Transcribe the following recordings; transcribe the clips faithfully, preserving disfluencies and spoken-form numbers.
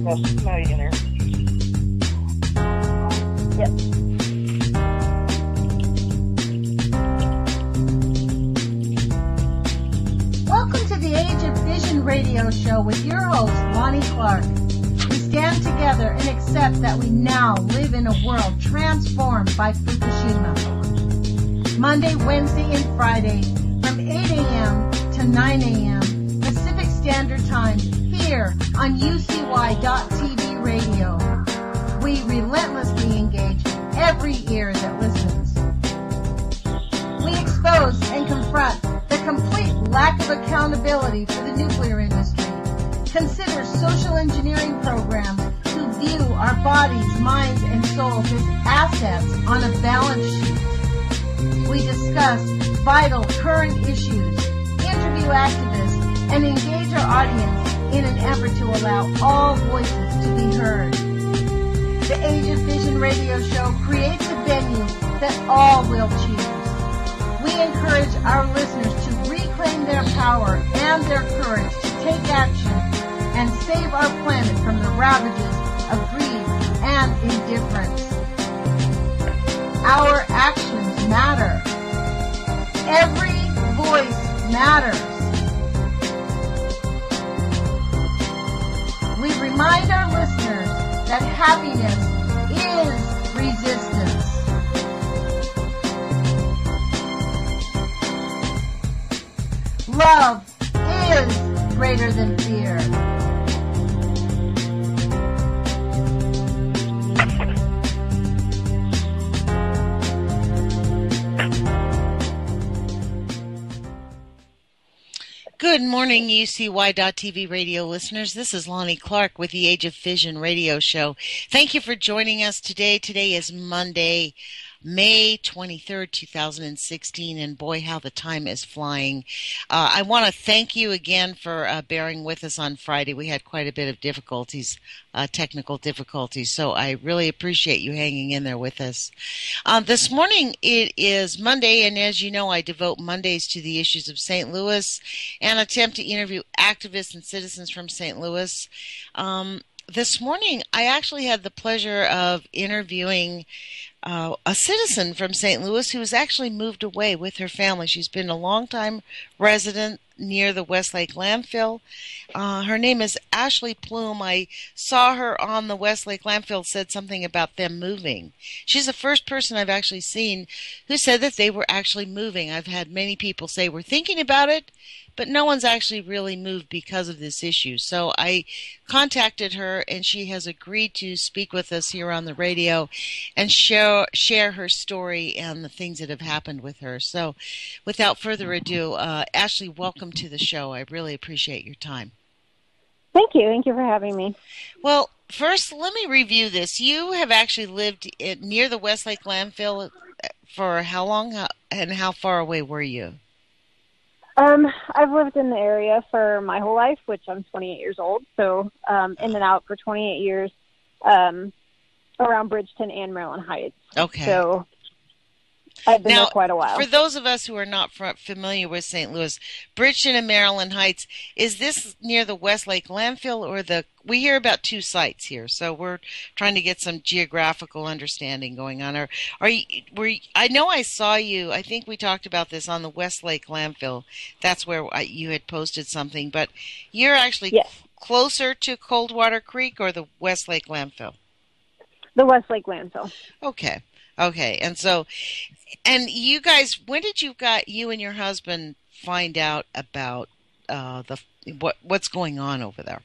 multi-millionaire. Yep. Welcome to the Age of Vision radio show with your host, Lonnie Clark. We stand together and accept that we now live in a world transformed by Fukushima. Monday, Wednesday, and Friday from eight a.m. to nine a.m. Pacific Standard Time here on U C Y dot T V radio. We relentlessly engage every ear that listens. We expose and confront the complete lack of accountability for the nuclear industry. Consider social engineering programs who view our bodies, minds, and souls as assets on a balance sheet. We discuss vital current issues, interview activists, and engage our audience in an effort to allow all voices to be heard. The Age of Vision radio show creates a venue that all will choose. We encourage our listeners to reclaim their power and their courage to take action and save our planet from the ravages of greed and indifference. Our actions matter. Every voice matters. We remind our listeners that happiness is resistance. Love is greater than fear. Good morning, U C Y dot T V radio listeners. This is Lonnie Clark with the Age of Vision radio show. Thank you for joining us today. Today is Monday, May twenty-third, two thousand sixteen, and boy, how the time is flying. Uh, I want to thank you again for uh, bearing with us on Friday. We had quite a bit of difficulties, uh, technical difficulties, so I really appreciate you hanging in there with us. Um, this morning, it is Monday, and as you know, I devote Mondays to the issues of Saint Louis and attempt to interview activists and citizens from Saint Louis. Um, this morning, I actually had the pleasure of interviewing Uh, a citizen from Saint Louis who has actually moved away with her family. She's been a long-time resident near the Westlake landfill. Uh, her name is Ashley Plume. I saw her on the Westlake landfill, said something about them moving. She's the first person I've actually seen who said that they were actually moving. I've had many people say we're thinking about it, but no one's actually really moved because of this issue. So I contacted her, and she has agreed to speak with us here on the radio and share, share her story and the things that have happened with her. So without further ado, uh, Ashley, welcome to the show. I really appreciate your time. Thank you. Thank you for having me. Well, first, let me review this. You have actually lived in, near the Westlake landfill for how long, and how far away were you? Um, I've lived in the area for my whole life, which I'm twenty-eight years old, so um, in and out for twenty-eight years um, around Bridgeton and Maryland Heights. Okay. So I've been now, there quite a while. For those of us who are not familiar with Saint Louis, Bridgeton and Maryland Heights, is this near the Westlake landfill or the, we hear about two sites here, so we're trying to get some geographical understanding going on. Or are you, were you, I know I saw you, I think we talked about this on the Westlake landfill. That's where I, you had posted something, but you're actually yes. closer to Coldwater Creek or the Westlake landfill? The Westlake landfill. Okay. Okay, and so, and you guys, when did you got you and your husband find out about uh, the what what's going on over there?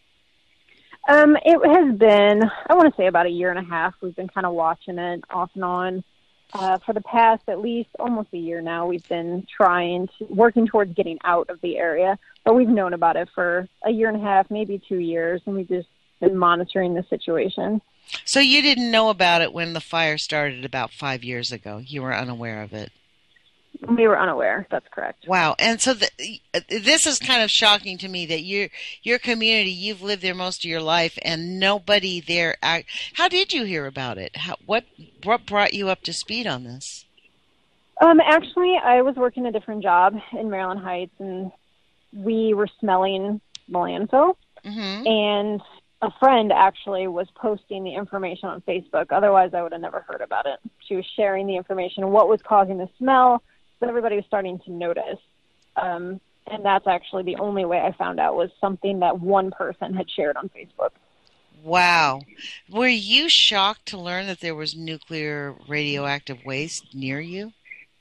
Um, it has been, I want to say, about a year and a half. We've been kind of watching it off and on uh, for the past at least almost a year now. We've been trying to working towards getting out of the area, but we've known about it for a year and a half, maybe two years, and we've just been monitoring the situation. So you didn't know about it when the fire started about five years ago. You were unaware of it. We were unaware. That's correct. Wow. And so the, this is kind of shocking to me that your your community, you've lived there most of your life, and nobody there. How did you hear about it? How, what what brought you up to speed on this? Um, actually, I was working a different job in Maryland Heights, and we were smelling the landfill. Mm-hmm. And a friend actually was posting the information on Facebook. Otherwise, I would have never heard about it. She was sharing the information, what was causing the smell, so everybody was starting to notice. Um, and that's actually the only way I found out, was something that one person had shared on Facebook. Wow. Were you shocked to learn that there was nuclear radioactive waste near you?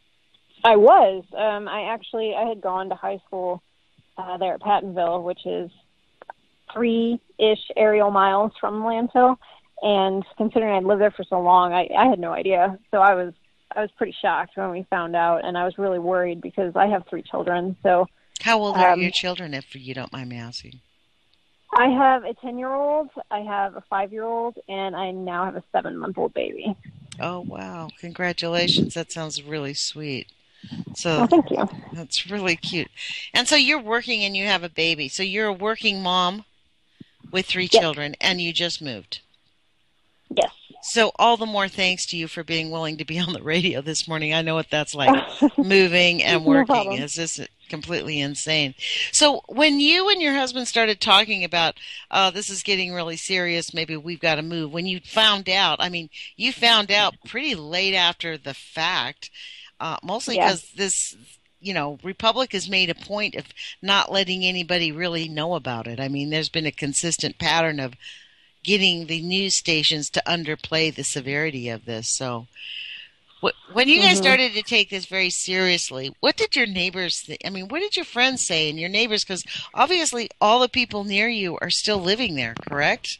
I was. Um, I actually, I had gone to high school uh, there at Pattonville, which is three-ish aerial miles from the landfill. And considering I'd lived there for so long, I, I had no idea. So I was I was pretty shocked when we found out, and I was really worried because I have three children. So how old are um, your children, if you don't mind me asking? I have a ten-year-old, I have a five-year-old, and I now have a seven-month-old baby. Oh, wow. Congratulations. That sounds really sweet. So oh, thank you. That's really cute. And so you're working and you have a baby. So you're a working mom with three yes. children, and you just moved. Yes. So all the more thanks to you for being willing to be on the radio this morning. I know what that's like, moving and working. No It's just completely insane. So when you and your husband started talking about, uh, this is getting really serious, maybe we've got to move, when you found out, I mean, you found out pretty late after the fact, uh, mostly because yeah. this, you know, Republic has made a point of not letting anybody really know about it. I mean, there's been a consistent pattern of getting the news stations to underplay the severity of this. So when you guys mm-hmm. started to take this very seriously, what did your neighbors think? I mean, what did your friends say and your neighbors? Because obviously all the people near you are still living there, correct?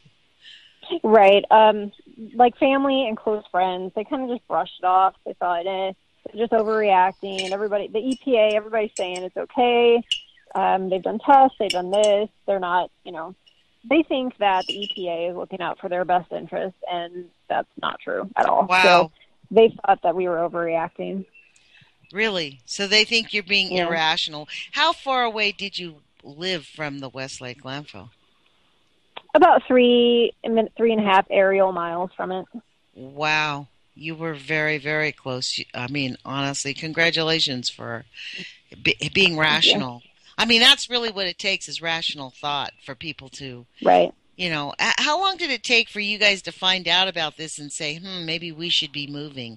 Right. Um, like family and close friends, they kind of just brushed it off. They thought, eh, they're just overreacting. Everybody, the E P A, everybody's saying it's okay. Um, they've done tests, they've done this. They're not, you know, they think that the E P A is looking out for their best interest, and that's not true at all. Wow. So they thought that we were overreacting. Really? So they think you're being yeah. irrational. How far away did you live from the Westlake landfill? About three, three and a half aerial miles from it. Wow. You were very, very close. I mean, honestly, congratulations for be, being rational. I mean, that's really what it takes, is rational thought for people to, right. you know. How long did it take for you guys to find out about this and say, hmm, maybe we should be moving?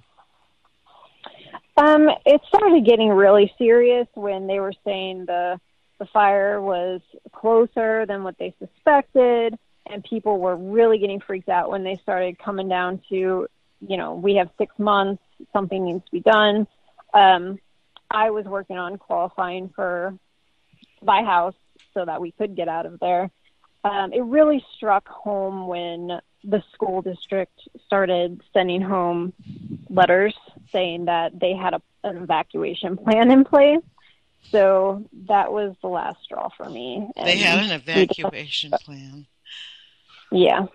Um, it started getting really serious when they were saying the the fire was closer than what they suspected, and people were really getting freaked out when they started coming down to, you know, we have six months, something needs to be done. Um, I was working on qualifying for my house so that we could get out of there. Um, it really struck home when the school district started sending home letters saying that they had a, an evacuation plan in place. So that was the last straw for me. And they had an evacuation plan. Yeah.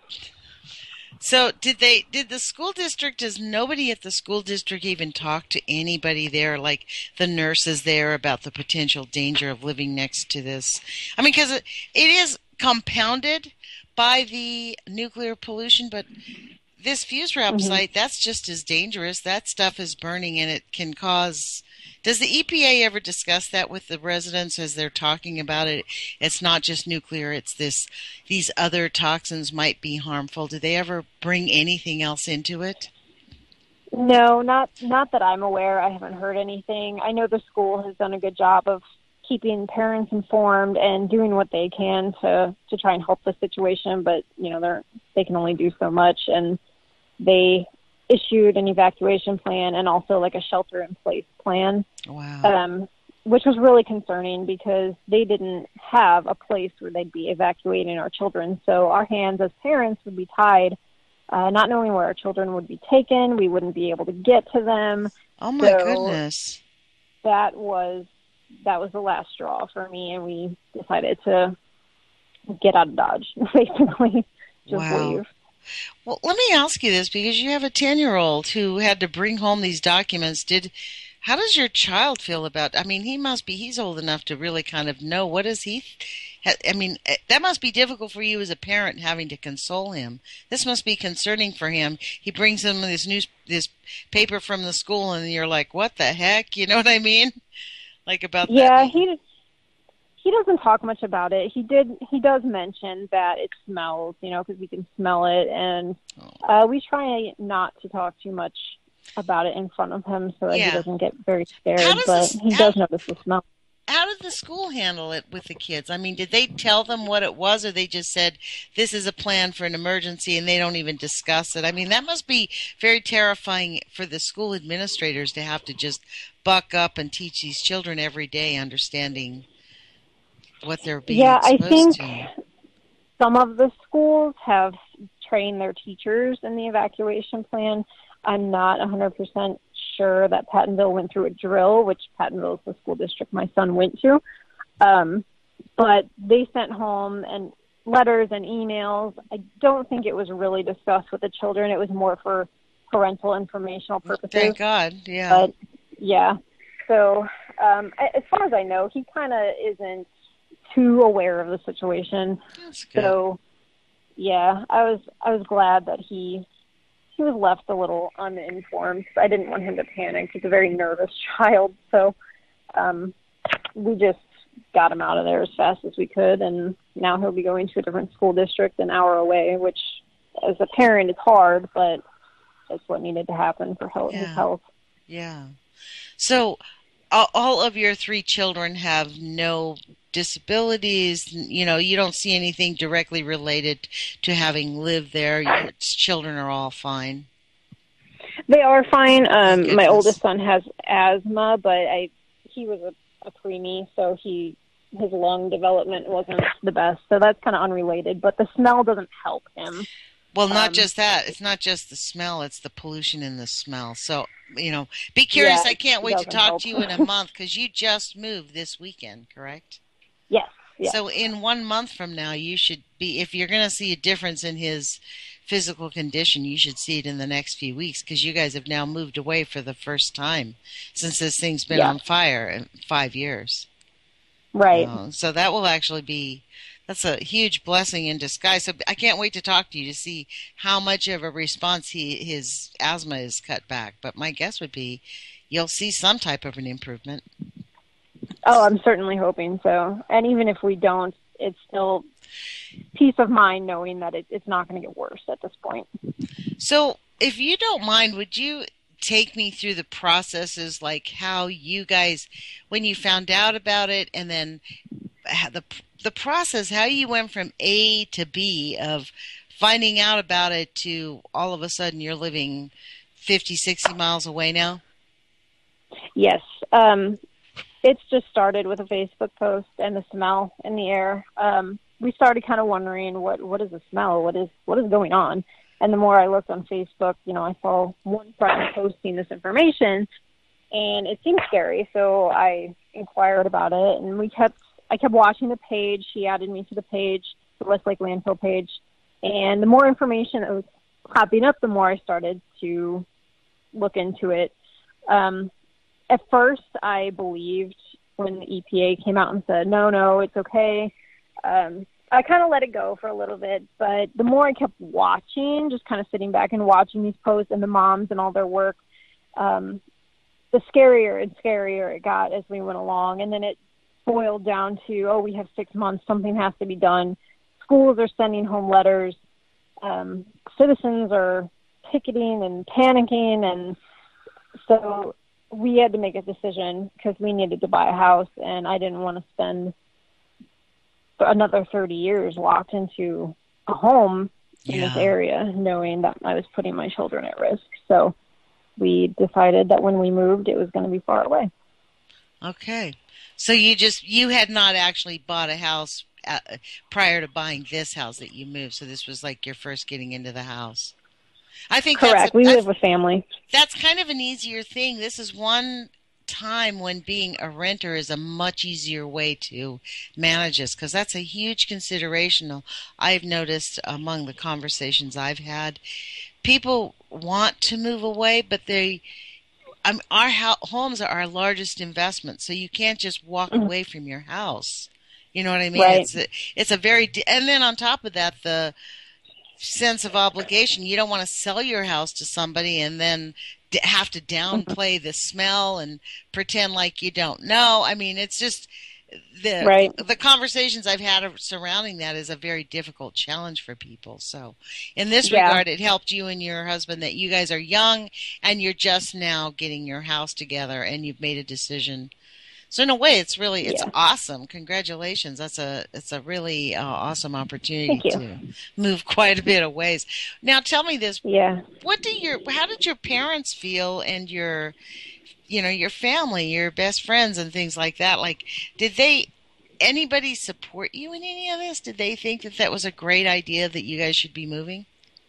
So did they, did the school district, does nobody at the school district even talk to anybody there, like the nurses there, about the potential danger of living next to this? I mean, because it, it is compounded by the nuclear pollution, but this fuse wrap mm-hmm. site, that's just as dangerous. That stuff is burning and it can cause... Does the E P A ever discuss that with the residents as they're talking about it? It's not just nuclear, it's this, these other toxins might be harmful. Do they ever bring anything else into it? No, not not that I'm aware. I haven't heard anything. I know the school has done a good job of keeping parents informed and doing what they can to, to try and help the situation, but you know, they're they can only do so much, and they issued an evacuation plan and also like a shelter in place plan. Wow. Um, which was really concerning because they didn't have a place where they'd be evacuating our children. So our hands as parents would be tied, uh, not knowing where our children would be taken. We wouldn't be able to get to them. Oh my so goodness. That was, that was the last straw for me. And we decided to get out of Dodge, basically. Just wow. leave. Well, let me ask you this, because you have a ten-year-old who had to bring home these documents. Did, how does your child feel about, I mean, he must be, he's old enough to really kind of know, what does he, I mean, that must be difficult for you as a parent having to console him. This must be concerning for him. He brings him this news, this paper from the school, and you're like, what the heck? You know what I mean? Like about yeah, that. he he doesn't talk much about it. He did. He does mention that it smells, you know, because we can smell it, and uh, we try not to talk too much about it in front of him so that Yeah. he doesn't get very scared. does But this- he how- does notice the smell. How did the school handle it with the kids? I mean, did they tell them what it was, or they just said, this is a plan for an emergency, and they don't even discuss it? I mean, that must be very terrifying for the school administrators to have to just buck up and teach these children every day, understanding what they're being Yeah, I exposed think to. some of the schools have trained their teachers in the evacuation plan. I'm not one hundred percent sure that Pattonville went through a drill, which Pattonville is the school district my son went to. Um, but they sent home and letters and emails. I don't think it was really discussed with the children. It was more for parental informational purposes. Thank God, yeah. But yeah, so um, a- as far as I know, he kind of isn't too aware of the situation. That's good. So yeah, I was I was glad that he he was left a little uninformed. I didn't want him to panic. He's a very nervous child, so um, we just got him out of there as fast as we could, and now he'll be going to a different school district an hour away, which as a parent is hard, but that's what needed to happen for health, his Yeah. health. Yeah. So all all of your three children have no disabilities. You know, you don't see anything directly related to having lived there. Your children are all fine. They are fine. Um, Goodness. my oldest son has asthma, but I he was a, a preemie, so he his lung development wasn't the best. So that's kind of unrelated. But the smell doesn't help him. Well, not Um, just that. It's not just the smell. It's the pollution in the smell. So, you know, be curious. Yeah, I can't it wait to doesn't talk help. to you in a month because you just moved this weekend, correct? Yes. Yes. So in one month from now, you should be, if you're going to see a difference in his physical condition, you should see it in the next few weeks because you guys have now moved away for the first time since this thing's been Yeah. on fire in five years. right. Uh, so that will actually be, that's a huge blessing in disguise. So I can't wait to talk to you to see how much of a response he his asthma is cut back. But my guess would be you'll see some type of an improvement. Oh, I'm certainly hoping so. And even if we don't, it's still peace of mind knowing that it, it's not going to get worse at this point. So if you don't mind, would you take me through the processes, like how you guys, when you found out about it, and then how the the process, how you went from A to B of finding out about it to all of a sudden you're living fifty, sixty miles away now? Yes. Um, it's just started with a Facebook post and the smell in the air. Um, we started kind of wondering what, what is the smell? What is, what is going on? And the more I looked on Facebook, you know, I saw one friend posting this information and it seemed scary. So I inquired about it and we kept, I kept watching the page. She added me to the page, the Westlake landfill page. And the more information that was popping up, the more I started to look into it. Um, At first, I believed when the E P A came out and said, no, no, it's okay. Um, I kind of let it go for a little bit. But the more I kept watching, just kind of sitting back and watching these posts and the moms and all their work, um, the scarier and scarier it got as we went along. And then it boiled down to, oh, we have six months. Something has to be done. Schools are sending home letters. Um, citizens are picketing and panicking. And so we had to make a decision because we needed to buy a house, and I didn't want to spend another thirty years locked into a home in this Yeah. area, knowing that I was putting my children at risk. So we decided that when we moved, it was going to be far away. Okay. So you just, you had not actually bought a house uh, prior to buying this house that you moved. So this was like your first getting into the house. I think Correct. That's a, we that's, live with family. that's kind of an easier thing. This is one time when being a renter is a much easier way to manage this because that's a huge consideration. I've noticed among the conversations I've had, people want to move away, but they, um, our ho- homes are our largest investment, so you can't just walk Mhm. away from your house. You know what I mean? Right. It's a, it's a very, and then on top of that, the sense of obligation. You don't want to sell your house to somebody and then d- have to downplay the smell and pretend like you don't know. I mean, it's just the Right. the conversations I've had surrounding that is a very difficult challenge for people. So in this Yeah. regard, it helped you and your husband that you guys are young and you're just now getting your house together and you've made a decision. So in a way, it's really, it's Yeah. awesome. Congratulations. That's a, it's a really uh, awesome opportunity Thank you. to move quite a bit of ways. Now tell me this, Yeah. what do your, how did your parents feel and your, you know, your family, your best friends and things like that? Like, did they, anybody support you in any of this? Did they think that that was a great idea that you guys should be moving?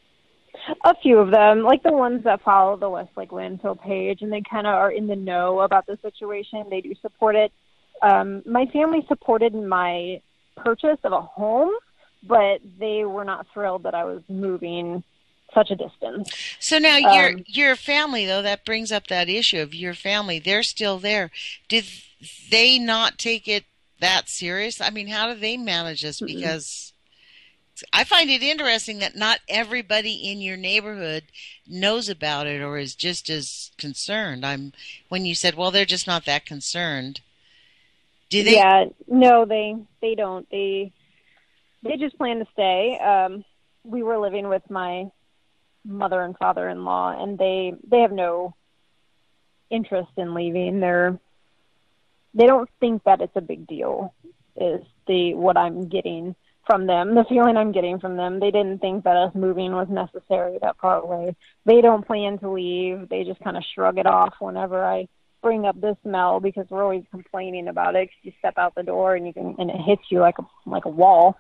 A few of them, like the ones that follow the Westlake landfill page, and they kind of are in the know about the situation. They do support it. Um, my family supported my purchase of a home, but they were not thrilled that I was moving such a distance. So now your Um, your family, though, that brings up that issue of your family. They're still there. Did they not take it that serious? I mean, how do they manage this? Because I find it interesting that not everybody in your neighborhood knows about it or is just as concerned. I'm when you said, well, they're just not that concerned. Do they? Yeah, no, they they don't. They they just plan to stay. Um, we were living with my mother and father-in-law, and they they have no interest in leaving. They're they don't think that it's a big deal. Is the what I'm getting from them, the feeling I'm getting from them. They didn't think that us moving was necessary that far away. They don't plan to leave. They just kind of shrug it off whenever I bring up the smell, because we're always complaining about it. 'Cause you step out the door and you can, and it hits you like a like a wall.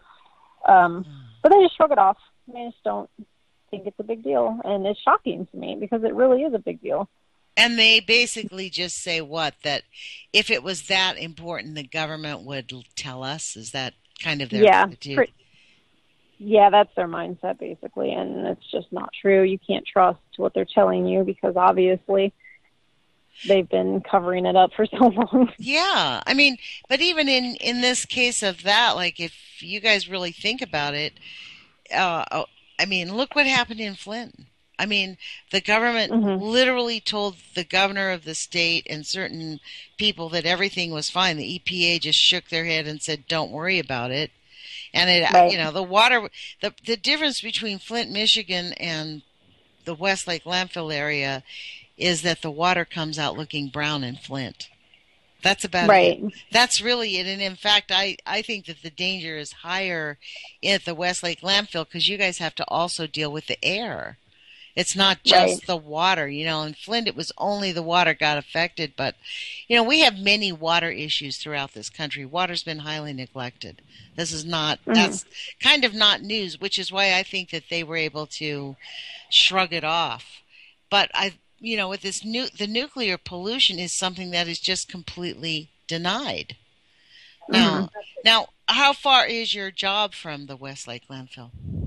Um, but they just shrug it off. They just don't think it's a big deal, and it's shocking to me because it really is a big deal. And they basically just say what? That if it was that important, the government would tell us? Is that kind of their Yeah, attitude? pre- yeah, that's their mindset basically, and it's just not true. You can't trust what they're telling you because obviously they've been covering it up for so long. Yeah, I mean, but even in in this case of that, like if you guys really think about it, uh, oh, I mean, look what happened in Flint. I mean, the government Mhm. literally told the governor of the state and certain people that everything was fine. The E P A just shook their head and said, "Don't worry about it." And it, Right. you know, the water, the the difference between Flint, Michigan, and the Westlake landfill area is that the water comes out looking brown in Flint. That's about Right. it. That's really it. And in fact, I, I think that the danger is higher at the Westlake landfill because you guys have to also deal with the air. It's not just Right. the water. You know, in Flint, it was only the water got affected. But, you know, we have many water issues throughout this country. Water's been highly neglected. This is not, Mhm. that's kind of not news, which is why I think that they were able to shrug it off. But I, you know, with this new, the nuclear pollution is something that is just completely denied. Now, now, how far is your job from the Westlake landfill?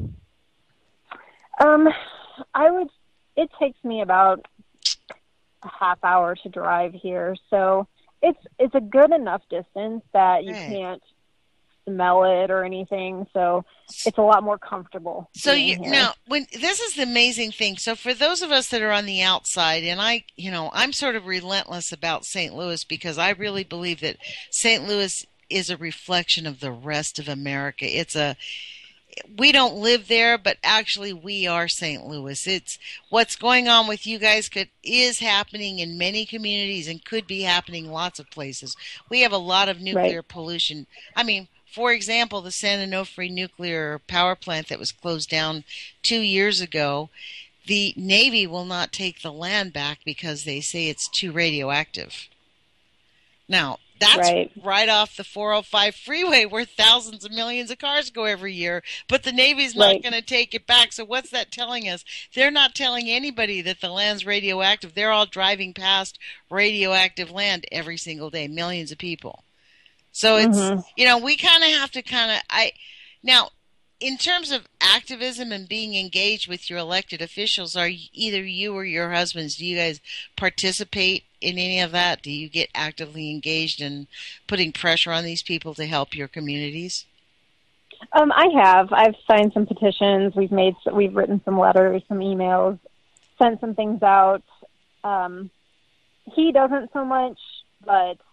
Um, I would. It takes me about a half hour to drive here, so it's it's a good enough distance that you Right. can't smell it or anything. So it's a lot more comfortable. So being you here. now, when this is the amazing thing. So for those of us that are on the outside, and I, you know, I'm sort of relentless about Saint Louis because I really believe that Saint Louis is a reflection of the rest of America. It's a we don't live there, but actually we are Saint Louis. It's what's going on with you guys could is happening in many communities and could be happening lots of places. We have a lot of nuclear pollution. I mean, for example, the San Onofre nuclear power plant that was closed down two years ago, the Navy will not take the land back because they say it's too radioactive. Now, that's right. Right. off the four oh five freeway where thousands of millions of cars go every year, but the Navy's not Right. going to take it back. So what's that telling us? They're not telling anybody that the land's radioactive. They're all driving past radioactive land every single day, millions of people. So it's, Mhm. you know, we kind of have to kind of, I, now, in terms of activism and being engaged with your elected officials, are y- either you or your husbands, do you guys participate in any of that? Do you get actively engaged in putting pressure on these people to help your communities? Um, I have. I've signed some petitions. We've made. We've written some letters, some emails, sent some things out. Um, he doesn't so much, but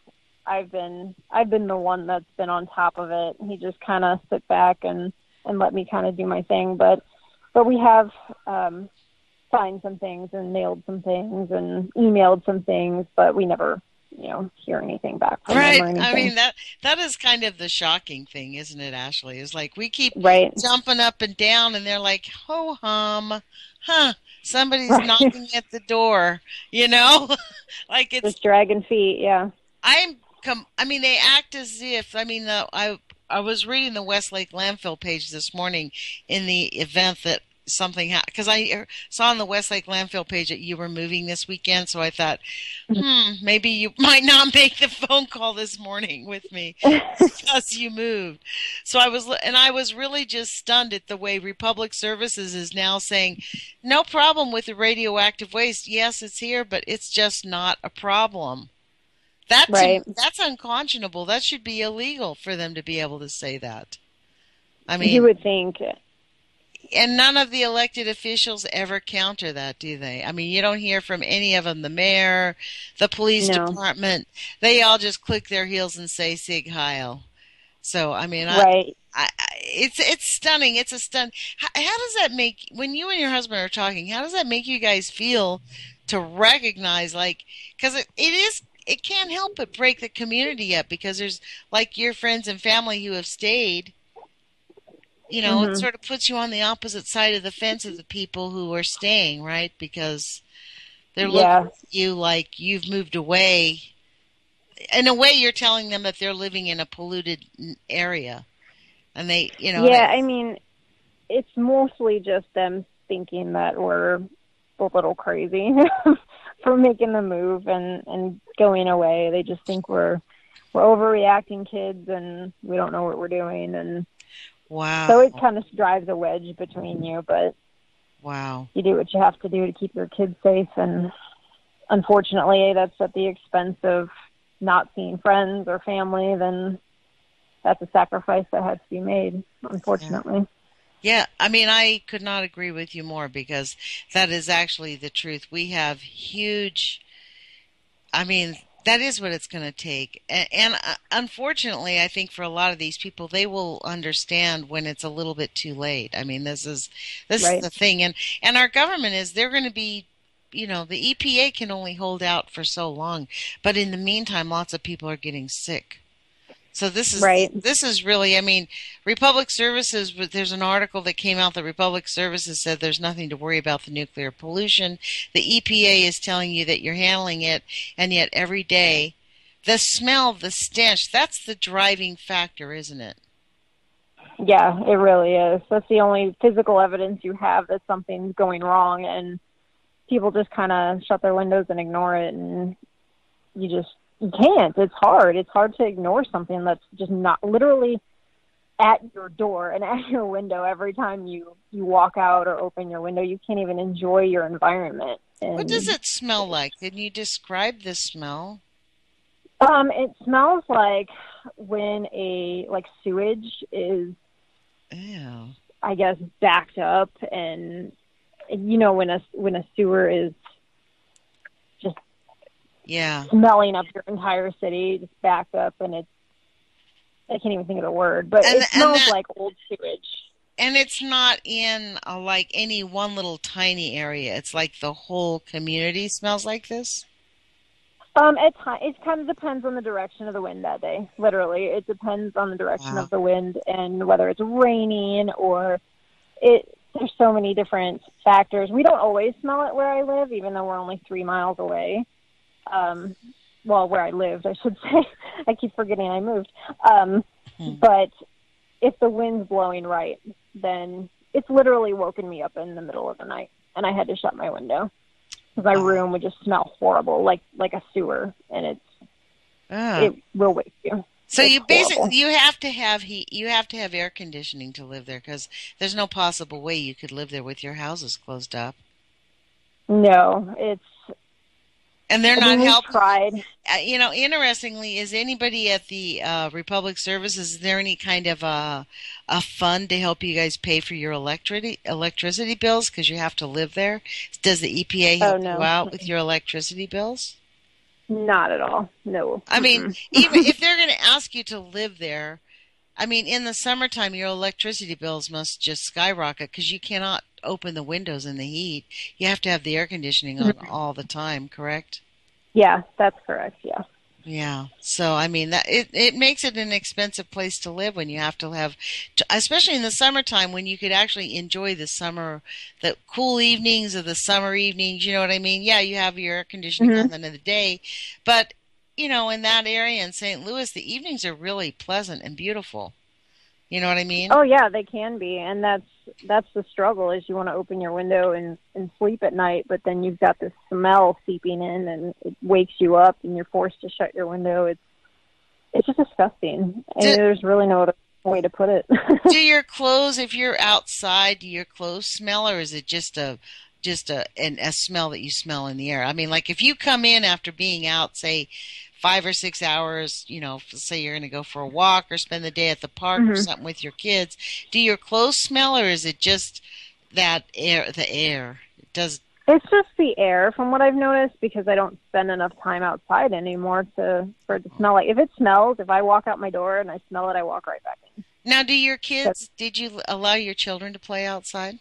I've been I've been the one that's been on top of it. He just kind of sit back and and let me kind of do my thing. But but we have um, signed some things and mailed some things and emailed some things, but we never, you know, hear anything back from right. them or anything. I mean, that that is kind of the shocking thing, isn't it, Ashley? It's like we keep right. jumping up and down, and they're like, ho hum, huh? Somebody's right. knocking at the door, you know? Like it's just dragging feet, yeah. I'm. Com- I mean, they act as if. I mean, the, I I was reading the Westlake landfill page this morning in the event that something happened, because I saw on the Westlake landfill page that you were moving this weekend, so I thought, hmm, maybe you might not make the phone call this morning with me because you moved. So I was, and I was really just stunned at the way Republic Services is now saying, no problem with the radioactive waste. Yes, it's here, but it's just not a problem. That right. to, that's unconscionable. That should be illegal for them to be able to say that. I mean, you would think. And none of the elected officials ever counter that, do they? I mean, you don't hear from any of them, the mayor, the police no. department. They all just click their heels and say Sig Heil. So, I mean, right. I, I, it's it's stunning. It's a stun. How, how does that make, when you and your husband are talking, how does that make you guys feel to recognize, like, because it, it is, it can't help but break the community up, because there's, like, your friends and family who have stayed. You know, mm-hmm. It sort of puts you on the opposite side of the fence of the people who are staying, right? Because they're yeah. looking at you like you've moved away. In a way, you're telling them that they're living in a polluted area. And they, you know. Yeah, they, I mean, it's mostly just them thinking that we're a little crazy for making the move and, and going away. They just think we're we're overreacting kids and we don't know what we're doing. And wow. So it kind of drives a wedge between you, but wow, you do what you have to do to keep your kids safe, and unfortunately that's at the expense of not seeing friends or family. Then that's a sacrifice that has to be made, unfortunately. Yeah. Yeah, I mean, I could not agree with you more, because that is actually the truth. We have huge, I mean, that is what it's going to take. And, and uh, unfortunately, I think for a lot of these people, they will understand when it's a little bit too late. I mean, this is this right. is the thing. And, and our government is, they're going to be, you know, the E P A can only hold out for so long. But in the meantime, lots of people are getting sick. So this is right. this is really, I mean, Republic Services, there's an article that came out that Republic Services said there's nothing to worry about the nuclear pollution. The E P A is telling you that you're handling it, and yet every day, the smell, the stench, that's the driving factor, isn't it? Yeah, it really is. That's the only physical evidence you have that something's going wrong, and people just kind of shut their windows and ignore it, and you just You can't. It's hard. It's hard to ignore something that's just not literally at your door and at your window every time you, you walk out or open your window. You can't even enjoy your environment. And, what does it smell like? Can you describe the smell? Um, it smells like when a like sewage is, Ew. I guess, backed up, and you know when a when a sewer is just yeah smelling up your entire city, just backed up, and it's, I can't even think of the word, but and, it smells that, like old sewage. And it's not in a, like any one little tiny area. It's like the whole community smells like this? Um, it, it kind of depends on the direction of the wind that day. Literally, it depends on the direction wow. of the wind and whether it's raining or it. There's so many different factors. We don't always smell it where I live, even though we're only three miles away. Um, well, where I lived, I should say. I keep forgetting I moved. Um, hmm. But if the wind's blowing right, then it's literally woken me up in the middle of the night, and I had to shut my window because my room would just smell horrible, like like a sewer, and it's oh. it will wake you. So it's you horrible. basically you have to have heat, you have to have air conditioning to live there, because there's no possible way you could live there with your houses closed up. No, it's. And they're I mean, not helping. Tried. Uh, you know, interestingly, is anybody at the uh, Republic Services, is there any kind of a, a fund to help you guys pay for your electricity electricity bills because you have to live there? Does the E P A help oh, no. you out with your electricity bills? Not at all. No. I mean, even if they're going to ask you to live there, I mean, in the summertime, your electricity bills must just skyrocket because you cannot open the windows in the heat. You have to have the air conditioning on all the time, correct? Yeah, that's correct. Yeah. Yeah. So, I mean, that it, it makes it an expensive place to live when you have to have, especially in the summertime when you could actually enjoy the summer, the cool evenings of the summer evenings. You know what I mean? Yeah, you have your air conditioning mm-hmm. on the end of the day. But, you know, in that area in Saint Louis, the evenings are really pleasant and beautiful. You know what I mean? Oh, yeah, they can be. And that's that's the struggle is you want to open your window and, and sleep at night, but then you've got this smell seeping in and it wakes you up and you're forced to shut your window. It's it's just disgusting. And do, there's really no other way to put it. Do your clothes, if you're outside, do your clothes smell, or is it just a just a, an, a smell that you smell in the air? I mean, like if you come in after being out, say, five or six hours, you know, say you're going to go for a walk or spend the day at the park mm-hmm. or something with your kids, do your clothes smell, or is it just that air, the air? It does. It's just the air from what I've noticed because I don't spend enough time outside anymore to for it to smell like. If it smells, if I walk out my door and I smell it, I walk right back in. Now, do your kids, That's, did you allow your children to play outside?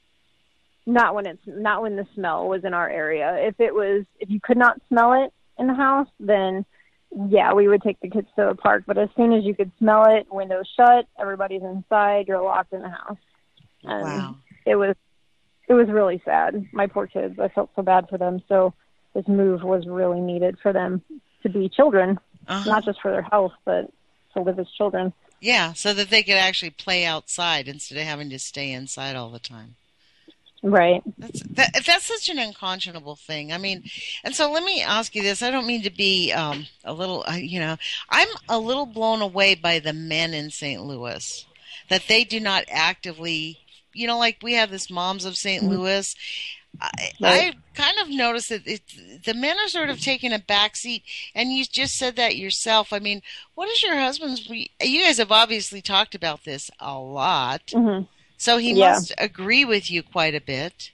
Not when it's not when the smell was in our area. If it was, if you could not smell it in the house, then yeah, we would take the kids to the park. But as soon as you could smell it, windows shut, everybody's inside, you're locked in the house. And wow. it was it was really sad. My poor kids, I felt so bad for them. So this move was really needed for them to be children, uh-huh. not just for their health, but to live as children. Yeah, so that they could actually play outside instead of having to stay inside all the time. Right. That's that, that's such an unconscionable thing. I mean, and so let me ask you this. I don't mean to be um, a little, uh, you know, I'm a little blown away by the men in Saint Louis, that they do not actively, you know, like we have this Moms of Saint Mm-hmm. Louis. I, right. I kind of noticed that it, the men are sort of taking a back seat, and you just said that yourself. I mean, what is your husband's, you guys have obviously talked about this a lot. Mm-hmm. So he yeah. must agree with you quite a bit.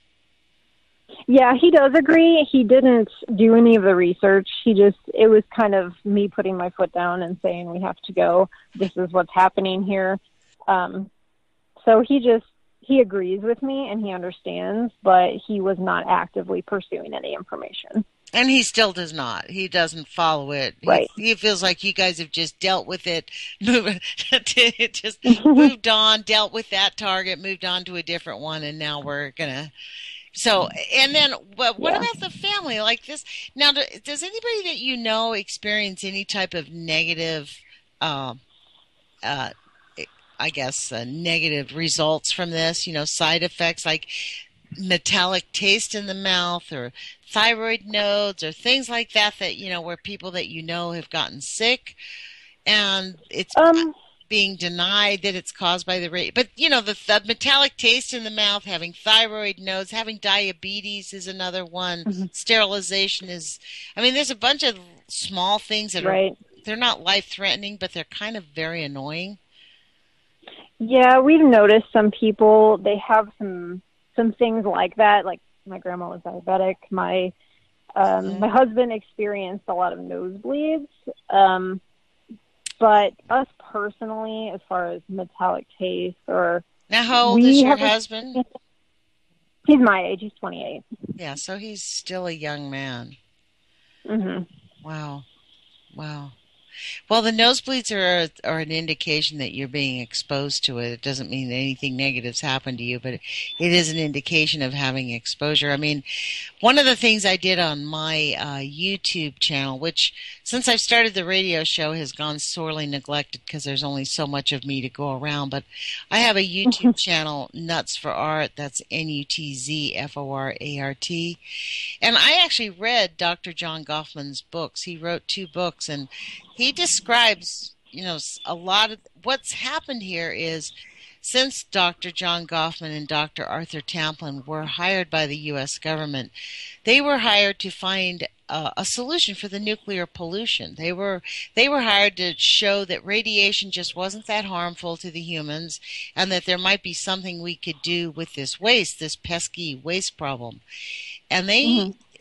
Yeah, he does agree. He didn't do any of the research. He just, it was kind of me putting my foot down and saying, we have to go. This is what's happening here. Um, so he just, he agrees with me and he understands, but he was not actively pursuing any information. And he still does not. He doesn't follow it. Right. He, he feels like you guys have just dealt with it, move, just moved on, dealt with that target, moved on to a different one, and now we're going to. So, and then, but what yeah. about the family like this? Now, do, does anybody that you know experience any type of negative, uh, uh, I guess, uh, negative results from this, you know, side effects like metallic taste in the mouth or thyroid nodes or things like that, that, you know, where people that you know have gotten sick and it's um, being denied that it's caused by the rate. But, you know, the, the metallic taste in the mouth, having thyroid nodes, having diabetes is another one. Mm-hmm. Sterilization is, I mean, there's a bunch of small things that right. are, they're not life-threatening, but they're kind of very annoying. Yeah, we've noticed some people, they have some some things like that. Like my grandma was diabetic. My um, mm-hmm. my husband experienced a lot of nosebleeds. Um, but us personally, as far as metallic taste or... Now, how old is your husband? A, he's my age. He's twenty-eight. Yeah, so he's still a young man. Mm-hmm. Wow. Wow. Well, the nosebleeds are are an indication that you're being exposed to it. It doesn't mean that anything negative's happened to you, but it is an indication of having exposure. I mean, one of the things I did on my uh, YouTube channel, which since I've started the radio show has gone sorely neglected because there's only so much of me to go around, but I have a YouTube channel, Nuts for Art. That's N U T Z F O R A R T. And I actually read Doctor John Goffman's books. He wrote two books, and he describes, you know, a lot of what's happened here is since Doctor John Goffman and Doctor Arthur Tamplin were hired by the U S government, they were hired to find uh, a solution for the nuclear pollution. They were they were hired to show that radiation just wasn't that harmful to the humans and that there might be something we could do with this waste, this pesky waste problem. And they mm-hmm.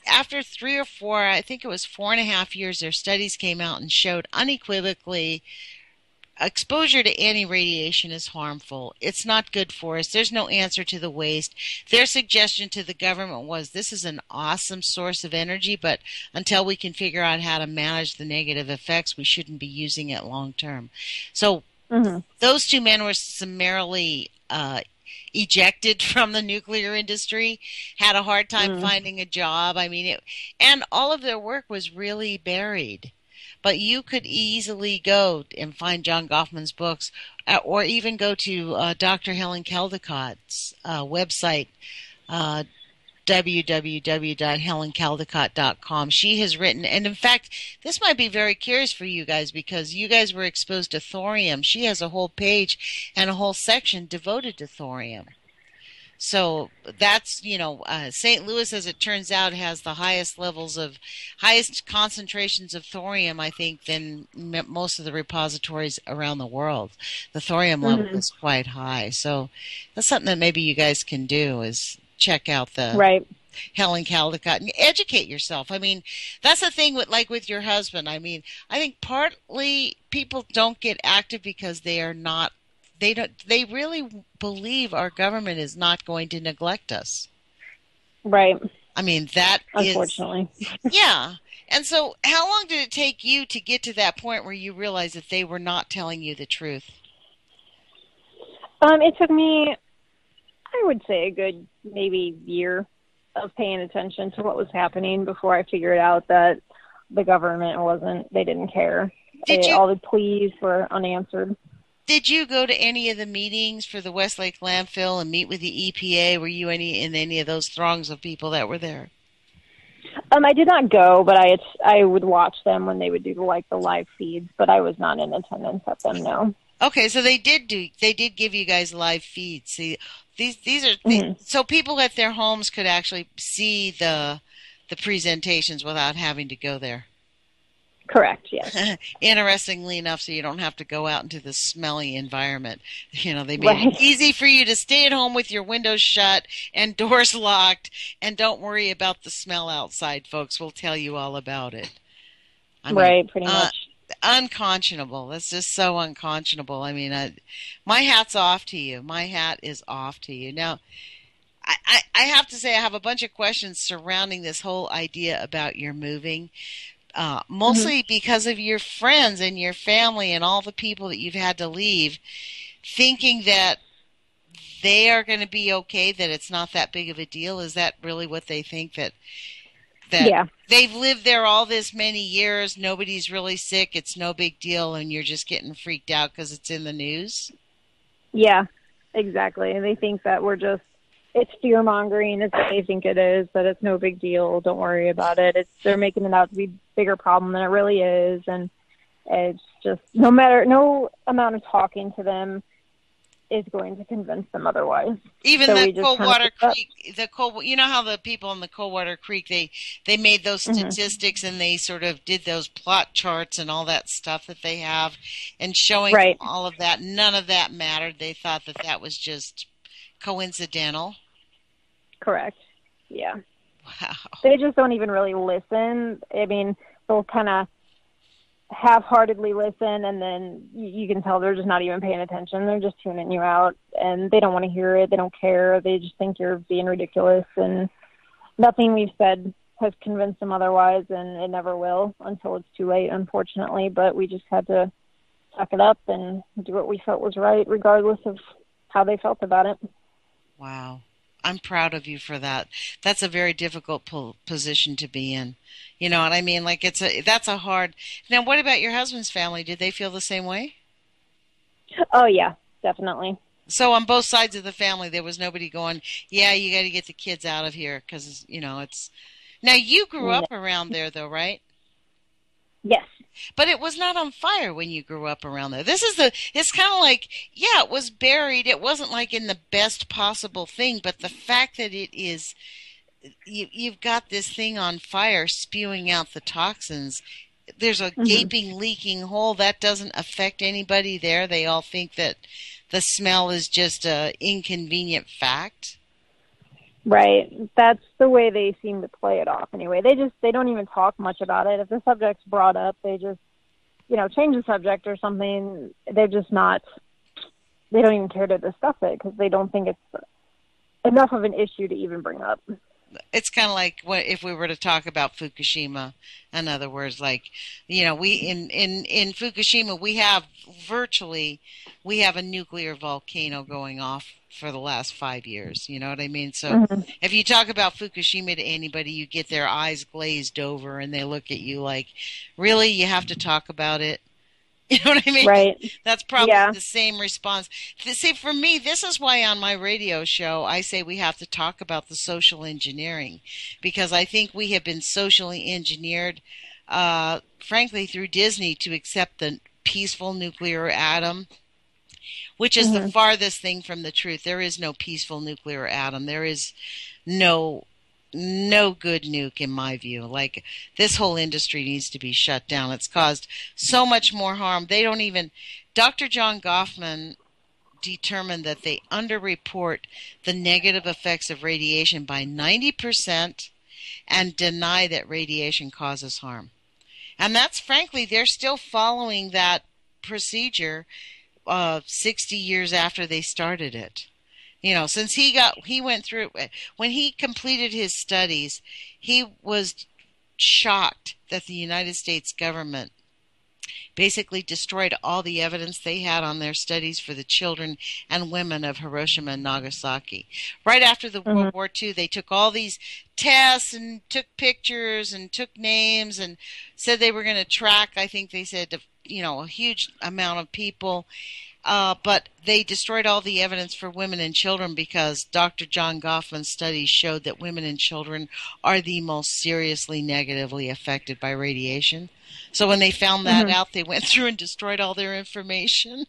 after three or four, I think it was four and a half years, their studies came out and showed unequivocally exposure to anti-radiation is harmful. It's not good for us. There's no answer to the waste. Their suggestion to the government was this is an awesome source of energy, but until we can figure out how to manage the negative effects, we shouldn't be using it long term. So mm-hmm. those two men were summarily uh, ejected from the nuclear industry, had a hard time mm-hmm. finding a job. I mean, it, and all of their work was really buried. But you could easily go and find John Goffman's books, uh, or even go to uh, Doctor Helen Caldicott's uh, website, uh, w w w dot helen caldicott dot com. She has written, and in fact, this might be very curious for you guys because you guys were exposed to thorium. She has a whole page and a whole section devoted to thorium. So that's, you know, uh, Saint Louis, as it turns out, has the highest levels of, highest concentrations of thorium, I think, than m- most of the repositories around the world. The thorium level mm-hmm. is quite high. So that's something that maybe you guys can do is check out the right. Helen Caldicott and educate yourself. I mean, that's the thing with, like with your husband. I mean, I think partly people don't get active because they are not They don't. They really believe our government is not going to neglect us. Right. I mean, that Unfortunately. is... Yeah. And so how long did it take you to get to that point where you realized that they were not telling you the truth? Um, it took me, I would say, a good maybe year of paying attention to what was happening before I figured out that the government wasn't, they didn't care. Did they, you... All the pleas were unanswered. Did you go to any of the meetings for the Westlake landfill and meet with the E P A? Were you any in any of those throngs of people that were there? Um, I did not go, but I I would watch them when they would do like the live feeds, but I was not in attendance at them. No. Okay, so they did do they did give you guys live feeds. See, these these are mm-hmm. so people at their homes could actually see the the presentations without having to go there. Correct, yes. Interestingly enough, so you don't have to go out into the smelly environment. You know, they made right. it easy for you to stay at home with your windows shut and doors locked, and don't worry about the smell outside, folks. We'll tell you all about it. I mean, right, pretty uh, much. Unconscionable. That's just so unconscionable. I mean, I, my hat's off to you. My hat is off to you. Now, I, I, I have to say I have a bunch of questions surrounding this whole idea about your moving. Uh, mostly mm-hmm. because of your friends and your family and all the people that you've had to leave, thinking that they are going to be okay, that it's not that big of a deal. Is that really what they think? That that yeah. they've lived there all this many years, nobody's really sick, it's no big deal, and you're just getting freaked out because it's in the news? Yeah, exactly. And they think that we're just, it's fear-mongering, it's what they think it is, that it's no big deal, don't worry about it. It's They're making it out to be a bigger problem than it really is, and it's just, no matter, no amount of talking to them is going to convince them otherwise. Even so the Coldwater Creek, the Cold, you know how the people in the Coldwater Creek, they, they made those statistics mm-hmm. and they sort of did those plot charts and all that stuff that they have, and showing right. all of that. None of that mattered. They thought that that was just coincidental. Correct. Yeah. Wow. They just don't even really listen. I mean, they'll kind of half-heartedly listen, and then you, you can tell they're just not even paying attention. They're just tuning you out, and they don't want to hear it. They don't care. They just think you're being ridiculous, and nothing we've said has convinced them otherwise, and it never will until it's too late, unfortunately. But we just had to suck it up and do what we felt was right, regardless of how they felt about it. Wow. I'm proud of you for that. That's a very difficult po- position to be in. You know what I mean? Like, it's a, that's a hard... Now, what about your husband's family? Did they feel the same way? Oh, yeah, definitely. So on both sides of the family, there was nobody going, yeah, you got to get the kids out of here because, you know, it's... Now, you grew up around there, though, right? Yes. But it was not on fire when you grew up around there. This is the, it's kind of like, yeah, it was buried. It wasn't like in the best possible thing, but the fact that it is, you, you've got this thing on fire spewing out the toxins. There's a mm-hmm. gaping, leaking hole. That doesn't affect anybody there. They all think that the smell is just a inconvenient fact. Right. That's the way they seem to play it off anyway. They just, they don't even talk much about it. If the subject's brought up, they just, you know, change the subject or something. They're just not, they don't even care to discuss it because they don't think it's enough of an issue to even bring up. It's kind of like what if we were to talk about Fukushima. In other words, like, you know, we in, in, in Fukushima, we have virtually, we have a nuclear volcano going off for the last five years. You know what I mean? So mm-hmm. if you talk about Fukushima to anybody, you get their eyes glazed over and they look at you like, really, you have to talk about it? You know what I mean? Right. That's probably yeah. the same response. See, for me, this is why on my radio show I say we have to talk about the social engineering, because I think we have been socially engineered, uh, frankly, through Disney to accept the peaceful nuclear atom, which is mm-hmm. the farthest thing from the truth. There is no peaceful nuclear atom. There is no... no good nuke in my view. Like, this whole industry needs to be shut down. It's caused so much more harm. They don't even, Doctor John Goffman determined that they underreport the negative effects of radiation by ninety percent and deny that radiation causes harm. And that's, frankly, they're still following that procedure uh, sixty years after they started it. You know, since he got, he went through, when he completed his studies, he was shocked that the United States government basically destroyed all the evidence they had on their studies for the children and women of Hiroshima and Nagasaki. Right after the mm-hmm. World War Two, they took all these tests and took pictures and took names and said they were going to track, I think they said, you know, a huge amount of people. Uh, but they destroyed all the evidence for women and children because Doctor John Goffman's studies showed that women and children are the most seriously negatively affected by radiation. So when they found that mm-hmm. out, they went through and destroyed all their information.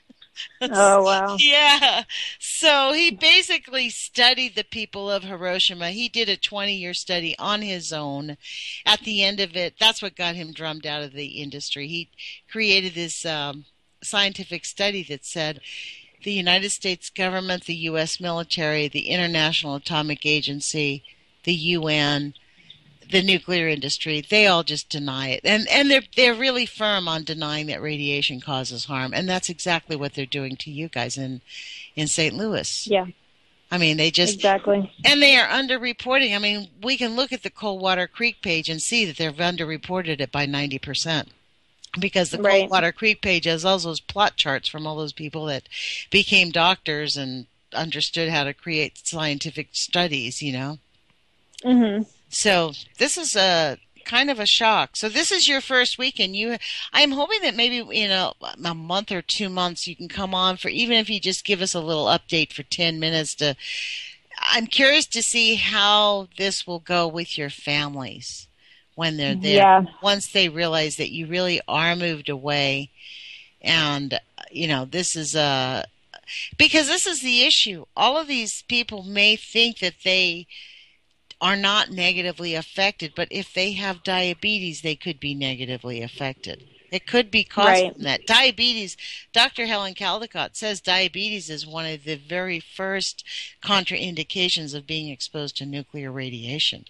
Oh, wow. Yeah. So he basically studied the people of Hiroshima. He did a twenty-year study on his own. At the end of it, that's what got him drummed out of the industry. He created this... Um, scientific study that said the United States government, the U S military, the International Atomic Agency, the U N, the nuclear industry, they all just deny it. And and they're they're really firm on denying that radiation causes harm. And that's exactly what they're doing to you guys in in Saint Louis. Yeah. I mean, they just... Exactly. And they are underreporting. I mean, we can look at the Coldwater Creek page and see that they've underreported it by ninety percent. Because the right. Coldwater Creek page has all those plot charts from all those people that became doctors and understood how to create scientific studies, you know. Mm-hmm. So this is a kind of a shock. So this is your first weekend. You, I'm hoping that maybe in a, a month or two months you can come on for, even if you just give us a little update for ten minutes to, I'm curious to see how this will go with your families when they're there, yeah. once they realize that you really are moved away. And, you know, this is a, because this is the issue. All of these people may think that they are not negatively affected, but if they have diabetes, they could be negatively affected. It could be caused right. from that. Diabetes, Doctor Helen Caldicott says diabetes is one of the very first contraindications of being exposed to nuclear radiation.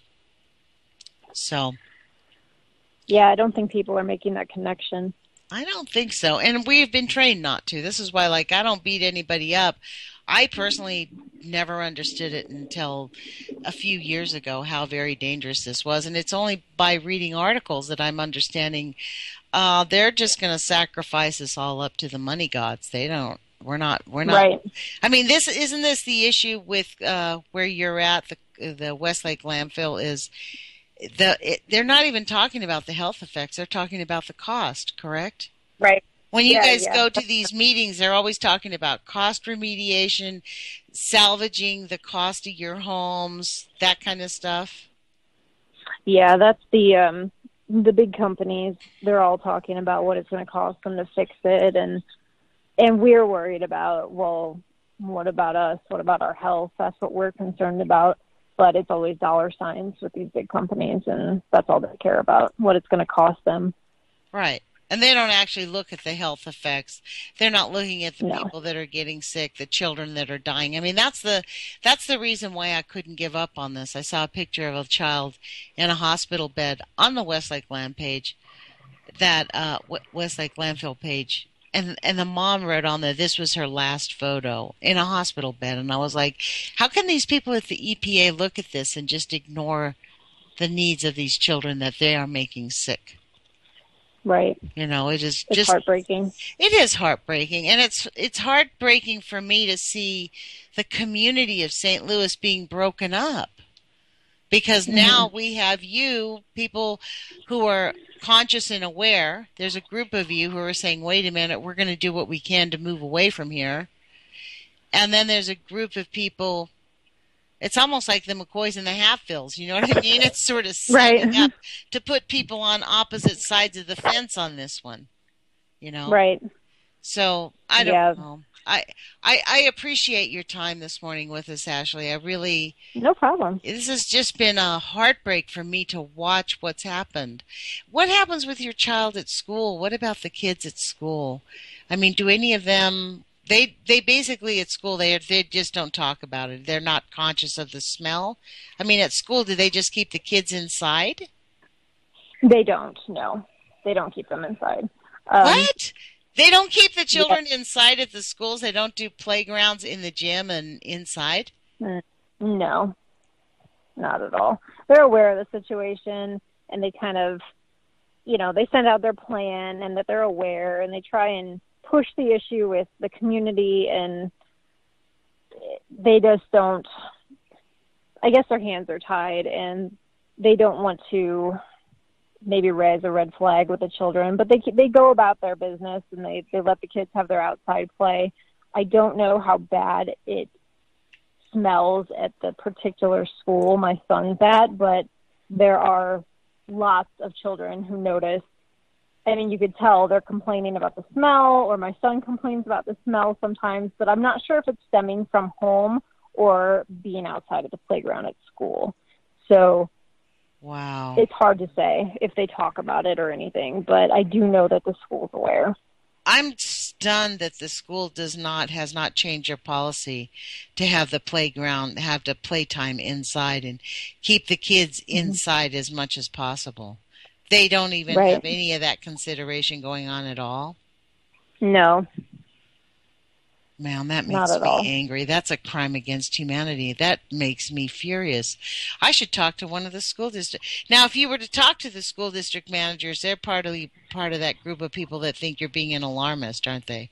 So... yeah, I don't think people are making that connection. I don't think so. And we've been trained not to. This is why, like, I don't beat anybody up. I personally never understood it until a few years ago, how very dangerous this was. And it's only by reading articles that I'm understanding uh, they're just going to sacrifice us all up to the money gods. They don't. We're not. We're not. Right. I mean, this isn't this the issue with uh, where you're at, the, the Westlake landfill is... The it, they're not even talking about the health effects. They're talking about the cost, correct? Right. When you yeah, guys yeah. go to these meetings, they're always talking about cost remediation, salvaging the cost of your homes, that kind of stuff. Yeah, that's the um, the big companies. They're all talking about what it's going to cost them to fix it, and and we're worried about, well, what about us? What about our health? That's what we're concerned about. But it's always dollar signs with these big companies, and that's all they care about, what it's going to cost them. Right. And they don't actually look at the health effects. They're not looking at the No. people that are getting sick, the children that are dying. I mean, that's the that's the reason why I couldn't give up on this. I saw a picture of a child in a hospital bed on the Westlake Land page, that uh, Westlake landfill page, and and the mom wrote on there this was her last photo in a hospital bed, and I was like, how can these people at the E P A look at this and just ignore the needs of these children that they are making sick? Right. You know, it is It's just heartbreaking. It is heartbreaking, and it's it's heartbreaking for me to see the community of Saint Louis being broken up, because Mhm. now we have you, people who are conscious and aware. There's a group of you who are saying, wait a minute, we're going to do what we can to move away from here. And then there's a group of people, it's almost like the McCoys and the Hatfields, you know what I mean? It's sort of setting Right. up to put people on opposite sides of the fence on this one, you know? Right. So I don't Yeah. know. I, I I appreciate your time this morning with us, Ashley. I really, No problem. this has just been a heartbreak for me to watch what's happened. What happens with your child at school? What about the kids at school? I mean, do any of them, they they basically at school, they they just don't talk about it. They're not conscious of the smell. I mean, at school, do they just keep the kids inside? They don't. No, they don't keep them inside. Um, What? They don't keep the children inside at the schools? They don't do playgrounds in the gym and inside? No, not at all. They're aware of the situation, and they kind of, you know, they send out their plan and that they're aware, and they try and push the issue with the community, and they just don't, I guess their hands are tied, and they don't want to maybe raise a red flag with the children, but they they go about their business, and they, they let the kids have their outside play. I don't know how bad it smells at the particular school my son's at, but there are lots of children who notice. I mean, you could tell they're complaining about the smell, or my son complains about the smell sometimes, but I'm not sure if it's stemming from home or being outside of the playground at school. So Wow. it's hard to say if they talk about it or anything, but I do know that the school's aware. I'm stunned that the school does not, has not changed their policy to have the playground, have the playtime inside and keep the kids inside as much as possible. They don't even Right. have any of that consideration going on at all. No, Man, that Not makes at me all. angry. That's a crime against humanity. That makes me furious. I should talk to one of the school district. Now, if you were to talk to the school district managers, they're part of the, part of that group of people that think you're being an alarmist, aren't they?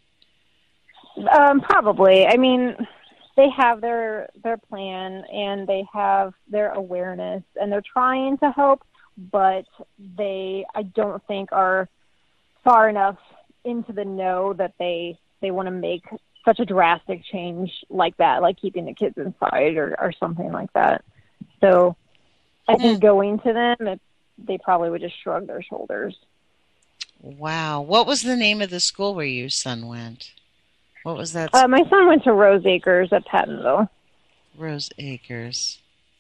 um, probably. I mean, they have their their plan, and they have their awareness, and they're trying to help, but they, I don't think, are far enough into the know that they they want to make such a drastic change like that, like keeping the kids inside or, or something like that. So I think going to them, it, they probably would just shrug their shoulders. Wow. What was the name of the school where your son went? What was that? Uh, my son went to Rose Acres at Pattonville. Rose Acres.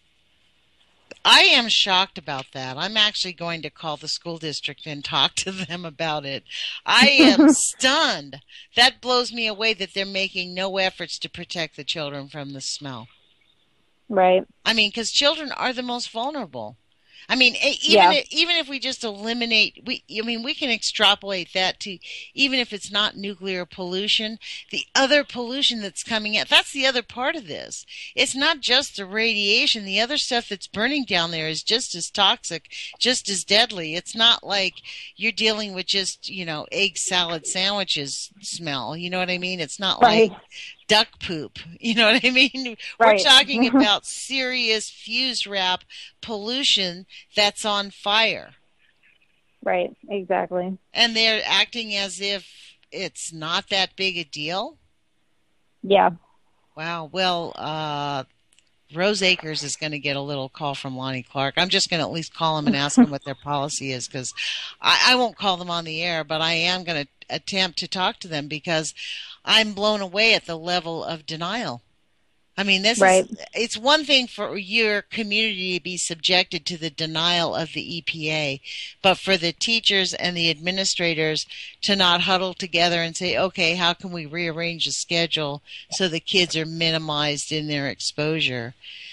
I am shocked about that. I'm actually going to call the school district and talk to them about it. I am stunned. That blows me away that they're making no efforts to protect the children from the smell. Right. I mean, because children are the most vulnerable. I mean, e- even Yeah. if, even if we just eliminate, we I mean, we can extrapolate that to even if it's not nuclear pollution, the other pollution that's coming out. That's the other part of this. It's not just the radiation. The other stuff that's burning down there is just as toxic, just as deadly. It's not like you're dealing with just, you know, egg salad sandwiches smell. You know what I mean? It's not Right. like duck poop. You know what I mean? Right. We're talking about serious fused wrap pollution that's on fire. Right. Exactly. And they're acting as if it's not that big a deal. Yeah. Wow. Well, uh, Rose Acres is going to get a little call from Lonnie Clark. I'm just going to at least call them and ask them what their policy is, because I, I won't call them on the air, but I am going to attempt to talk to them because I'm blown away at the level of denial I mean, this Right. is, it's one thing for your community to be subjected to the denial of the E P A, but for the teachers and the administrators to not huddle together and say, okay, how can we rearrange the schedule so the kids are minimized in their exposure?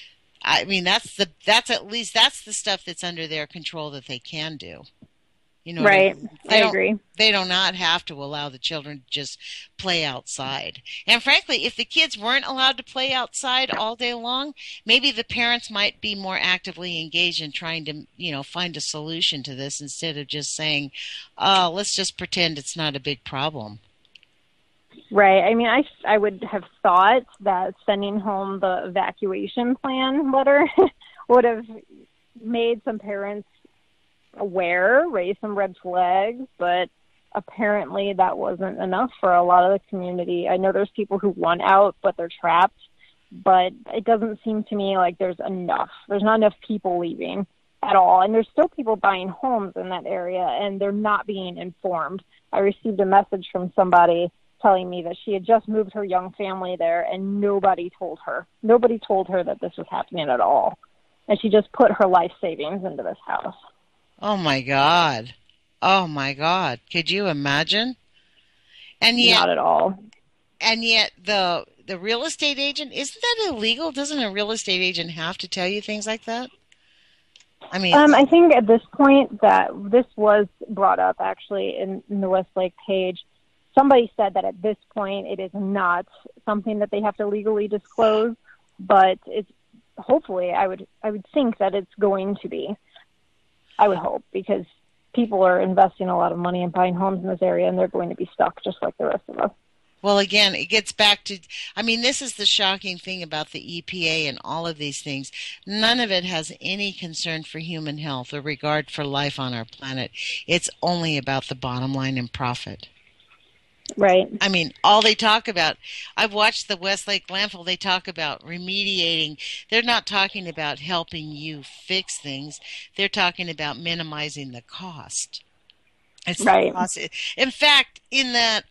I mean, that's the, that's at least, that's the stuff that's under their control that they can do. You know, Right. they I don't, agree. they do not have to allow the children to just play outside. And frankly, if the kids weren't allowed to play outside all day long, maybe the parents might be more actively engaged in trying to, you know, find a solution to this instead of just saying, oh, let's just pretend it's not a big problem. Right. I mean, I, I would have thought that sending home the evacuation plan letter would have made some parents aware, raise some red flags, but apparently that wasn't enough for a lot of the community. I know there's people who want out, but they're trapped, but it doesn't seem to me like there's enough. There's not enough people leaving at all, and there's still people buying homes in that area, and they're not being informed. I received a message from somebody telling me that she had just moved her young family there, and nobody told her. Nobody told her that this was happening at all, and she just put her life savings into this house. Oh, my God. Oh, my God. Could you imagine? And yet, Not at all. And yet the the real estate agent, isn't that illegal? Doesn't a real estate agent have to tell you things like that? I mean, Um, I think at this point that this was brought up actually in, in the Westlake page. Somebody said that at this point it is not something that they have to legally disclose, but it's hopefully I would I would think that it's going to be. I would hope, because people are investing a lot of money in buying homes in this area, and they're going to be stuck just like the rest of us. well, again, it gets back to, I mean, this is the shocking thing about the E P A and all of these things. None of it has any concern for human health or regard for life on our planet. It's only about the bottom line and profit. Right. I mean, all they talk about, I've watched the Westlake landfill, they talk about remediating. They're not talking about helping you fix things. They're talking about minimizing the cost. It's Right. the cost. In fact, in that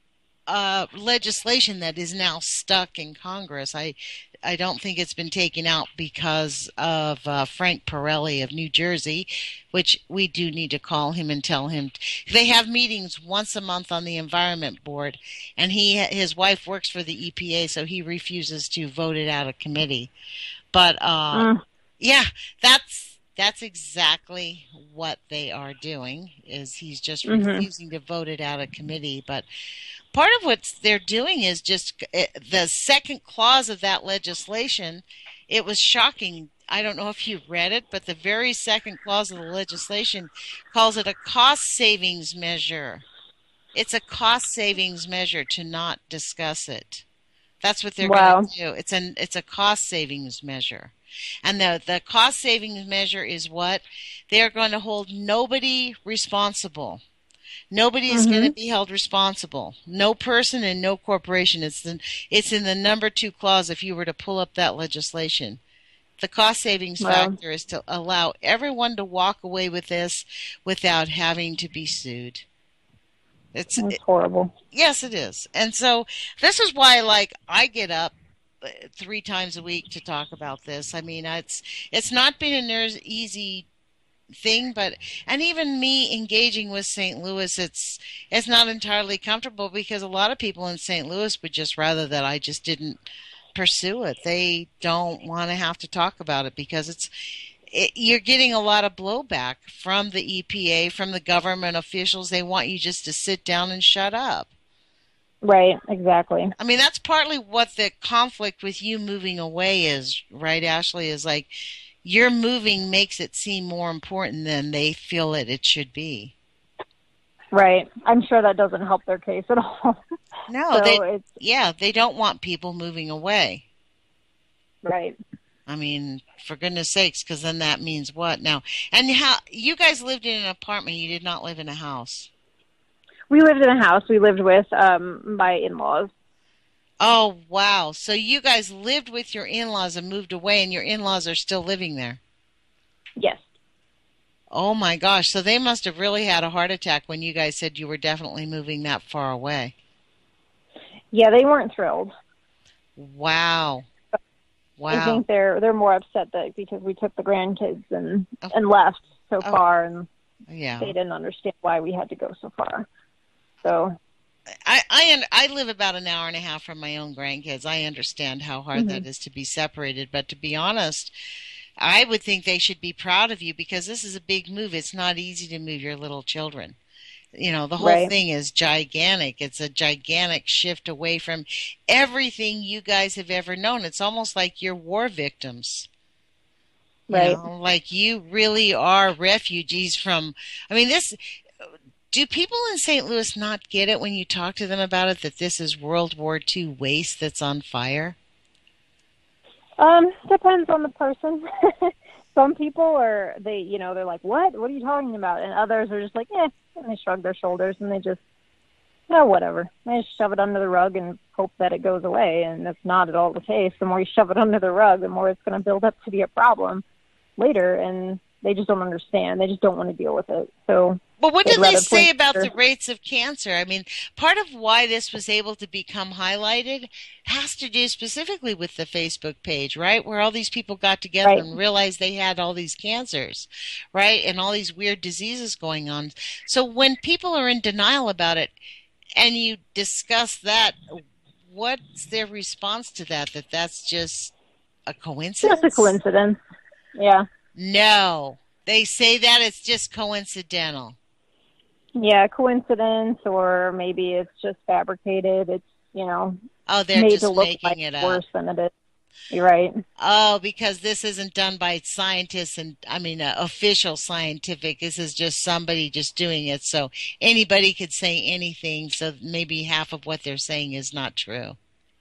uh, legislation that is now stuck in Congress, I I don't think it's been taken out because of uh, Frank Pirelli of New Jersey, which we do need to call him and tell him. They have meetings once a month on the Environment Board, and he his wife works for the E P A, so he refuses to vote it out of committee. But uh, Mm. yeah, that's that's exactly what they are doing. Is he's just Mhm. refusing to vote it out of committee, but. Part of what they're doing is just uh, the second clause of that legislation. It was shocking. I don't know if you read it, but the very second clause of the legislation calls it a cost savings measure. It's a cost savings measure to not discuss it. That's what they're Wow. going to do. It's an it's a cost savings measure. And the, the cost savings measure is what? They're going to hold nobody responsible. Nobody is Mhm. going to be held responsible. No person and no corporation. It's the, it's in the number two clause if you were to pull up that legislation. The cost savings Wow. factor is to allow everyone to walk away with this without having to be sued. It's That's horrible. Yes, it is. And so this is why, like, I get up uh, three times a week to talk about this. I mean, it's it's not been an eas- easy thing, but and even me engaging with Saint Louis, it's it's not entirely comfortable because a lot of people in Saint Louis would just rather that I just didn't pursue it. They don't want to have to talk about it because it's it, you're getting a lot of blowback from the E P A, from the government officials. They want you just to sit down and shut up. Right, exactly. I mean, that's partly what the conflict with you moving away is, right, Ashley? Is like your moving makes it seem more important than they feel that it should be. Right. I'm sure that doesn't help their case at all. No, so they it's yeah, they don't want people moving away. right. I mean, for goodness sakes, because then that means what now? And how you guys lived in an apartment? You did not live in a house. We lived in a house. We lived with um my in-laws. Oh wow! So you guys lived with your in-laws and moved away, and your in-laws are still living there. Yes. Oh my gosh! So they must have really had a heart attack when you guys said you were definitely moving that far away. Yeah, they weren't thrilled. Wow. Wow. I think they're they're more upset that because we took the grandkids and Oh. and left so Oh. far, and Yeah. they didn't understand why we had to go so far. So I, I I live about an hour and a half from my own grandkids. I understand how hard Mhm. that is to be separated, but to be honest, I would think they should be proud of you because this is a big move. It's not easy to move your little children. You know, the whole Right. thing is gigantic. It's a gigantic shift away from everything you guys have ever known. It's almost like you're war victims. You Right. know, like you really are refugees from, I mean, this, do people in Saint Louis not get it when you talk to them about it, that this is World War Two waste that's on fire? Um, depends on the person. Some people are, they, you know, they're like, what? What are you talking about? And others are just like, eh, and they shrug their shoulders and they just, oh, whatever. They just shove it under the rug and hope that it goes away. And that's not at all the case. The more you shove it under the rug, the more it's going to build up to be a problem later. And they just don't understand. They just don't want to deal with it. So Well, what they'd did they rather say point about their- the rates of cancer? I mean, part of why this was able to become highlighted has to do specifically with the Facebook page, right? Where all these people got together Right. and realized they had all these cancers, right? And all these weird diseases going on. So when people are in denial about it and you discuss that, what's their response to that? That that's just a coincidence? Just a coincidence. Yeah. No. They say that it's just coincidental. Yeah, coincidence, or maybe it's just fabricated. It's, you know, Oh, they're made just to look making like it up. worse than it is. You're right. Oh, because this isn't done by scientists and, I mean, uh, official scientific. This is just somebody just doing it. So anybody could say anything. So maybe half of what they're saying is not true.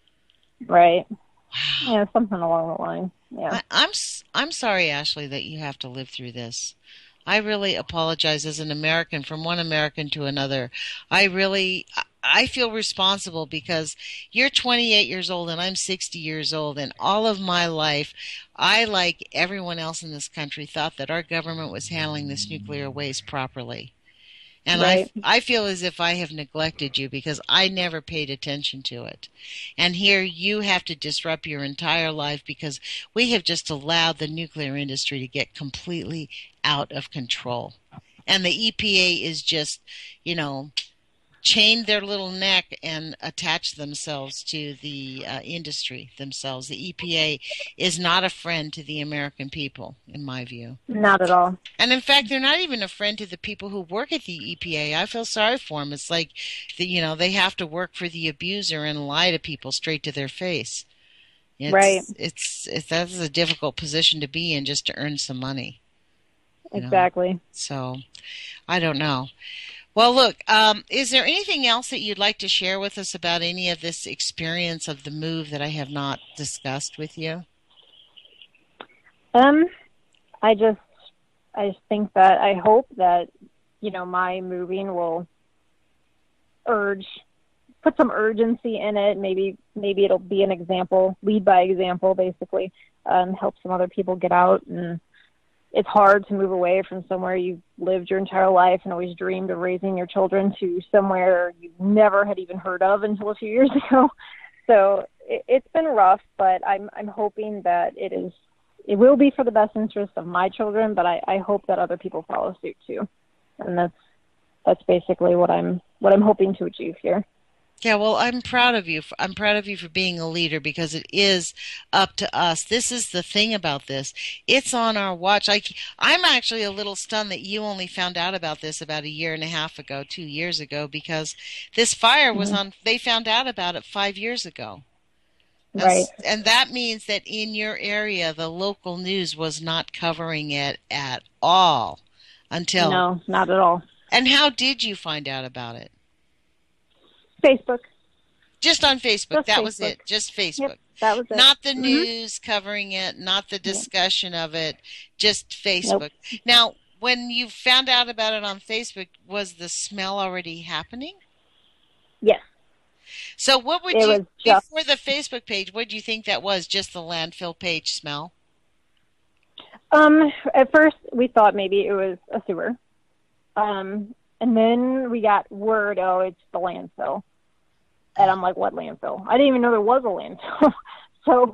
Right. Wow. Yeah, something along the line. Yeah. I, I'm s- I'm sorry, Ashley, that you have to live through this. I really apologize as an American, from one American to another. I really, I feel responsible because you're twenty-eight years old and I'm sixty years old, and all of my life, I, like everyone else in this country, thought that our government was handling this nuclear waste properly. And Right. I, I feel as if I have neglected you because I never paid attention to it. And here you have to disrupt your entire life because we have just allowed the nuclear industry to get completely out of control. And the E P A is just, you know, chained their little neck and attached themselves to the uh, industry themselves. The E P A is not a friend to the American people, in my view. Not at all. And in fact, they're not even a friend to the people who work at the E P A. I feel sorry for them. It's like, the, you know, they have to work for the abuser and lie to people straight to their face. It's, Right. It's, it's that's a difficult position to be in just to earn some money. You know? Exactly. So, I don't know. Well, look, um, is there anything else that you'd like to share with us about any of this experience of the move that I have not discussed with you? Um, I just, I just think that I hope that, you know, my moving will urge, put some urgency in it. Maybe, maybe it'll be an example, lead by example, basically, um, help some other people get out. And it's hard to move away from somewhere you've lived your entire life and always dreamed of raising your children to somewhere you never had even heard of until a few years ago. So it, it's been rough, but I'm I'm hoping that it is it will be for the best interest of my children, but I, I hope that other people follow suit too. And that's that's basically what I'm what I'm hoping to achieve here. Yeah, well, I'm proud of you. I'm proud of you for being a leader because it is up to us. This is the thing about this. It's on our watch. I, I'm actually a little stunned that you only found out about this about a year and a half ago, two years ago, because this fire was Mhm. on, they found out about it five years ago. Right. And, and that means that in your area, the local news was not covering it at all until. No, not at all. And how did you find out about it? Facebook. Just on Facebook. Just that was Facebook. it. Just Facebook. Yep, that was it. Not the Mhm. news covering it, not the discussion of it, just Facebook. Nope. Now, when you found out about it on Facebook, was the smell already happening? Yes. So what would It you, was just- before the Facebook page, what do you think that was? Just the landfill page smell? Um, at first we thought maybe it was a sewer. Um, and then we got word, oh, it's the landfill. And I'm like, what landfill? I didn't even know there was a landfill. So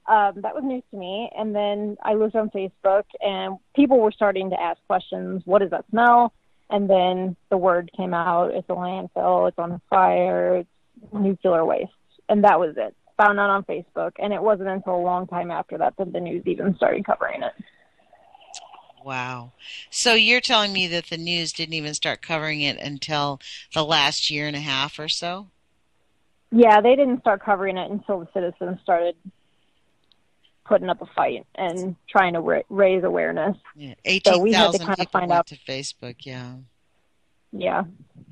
um, that was news to me. And then I looked on Facebook, and people were starting to ask questions. What does that smell? And then the word came out. It's a landfill. It's on fire. It's nuclear waste. And that was it. Found out on Facebook. And it wasn't until a long time after that that the news even started covering it. Wow. So you're telling me that the news didn't even start covering it until the last year and a half or so? Yeah, they didn't start covering it until the citizens started putting up a fight and trying to ra- raise awareness. Yeah, so we had to eighteen thousand kind of people find went out. to Facebook, yeah. Yeah.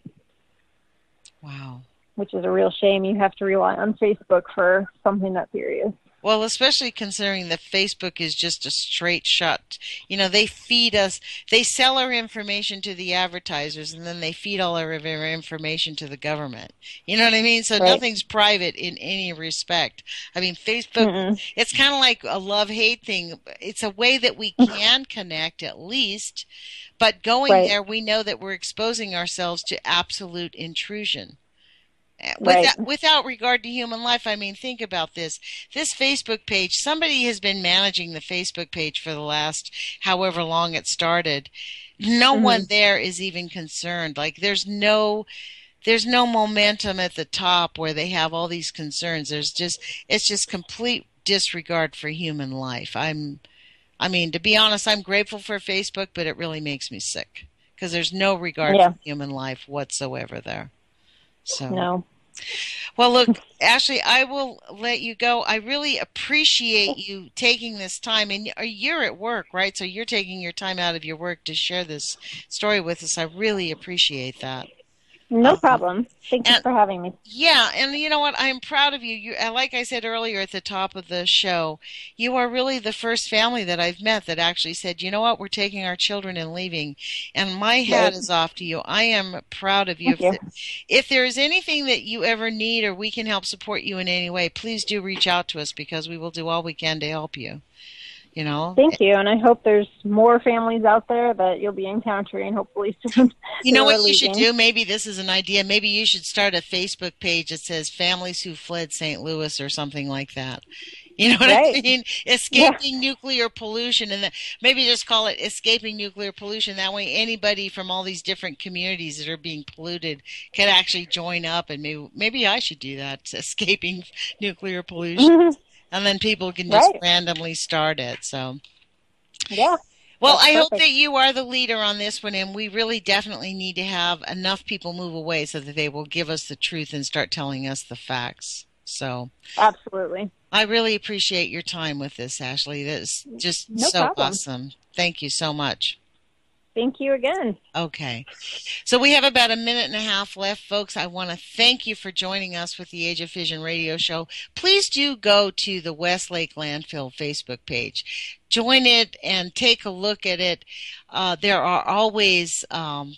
Wow. Which is a real shame. You have to rely on Facebook for something that serious. Well, especially considering that Facebook is just a straight shot. You know, they feed us, they sell our information to the advertisers, and then they feed all our, our information to the government. You know what I mean? So Right. nothing's private in any respect. I mean, Facebook, Mm-mm. it's kind of like a love-hate thing. It's a way that we can connect at least, but going Right. there, we know that we're exposing ourselves to absolute intrusion. Right. Without, without regard to human life. I mean, think about this. This Facebook page, somebody has been managing the Facebook page for the last however long it started. No Mhm. one there is even concerned. Like, there's no, there's no momentum at the top where they have all these concerns. There's just, it's just complete disregard for human life. I'm, I mean, to be honest, I'm grateful for Facebook, but it really makes me sick because there's no regard Yeah. for human life whatsoever there. So. No. Well, look, Ashley, I will let you go. I really appreciate you taking this time. And you're at work, right? So you're taking your time out of your work to share this story with us. I really appreciate that. No Um, problem. Thank you and- for having me. Yeah, and you know what? I'm proud of you. You, uh, like I said earlier at the top of the show, you are really the first family that I've met that actually said, you know what, we're taking our children and leaving. And my hat Right. is off to you. I am proud of you. Thank you. If, if there is anything that you ever need or we can help support you in any way, please do reach out to us because we will do all we can to help you. You know? Thank you, and I hope there's more families out there that you'll be encountering hopefully soon. You know who are what you should leaving. do? Maybe this is an idea. Maybe you should start a Facebook page that says Families Who Fled Saint Louis or something like that. You know what I Right. mean? Escaping nuclear pollution, and then maybe just call it Escaping Nuclear Pollution. That way anybody from all these different communities that are being polluted can actually join up, and maybe maybe I should do that, Escaping Nuclear Pollution. And then people can just Right. randomly start it. So. Yeah. Well, That's I hope perfect. that you are the leader on this one, and we really definitely need to have enough people move away so that they will give us the truth and start telling us the facts. So Absolutely. I really appreciate your time with this, Ashley. That's just No so problem. awesome. Thank you so much. Thank you again. Okay. So we have about a minute and a half left, folks. I want to thank you for joining us with the Age of Fission radio show. Please do go to the Westlake Landfill Facebook page. Join it and take a look at it. Uh, there are always um,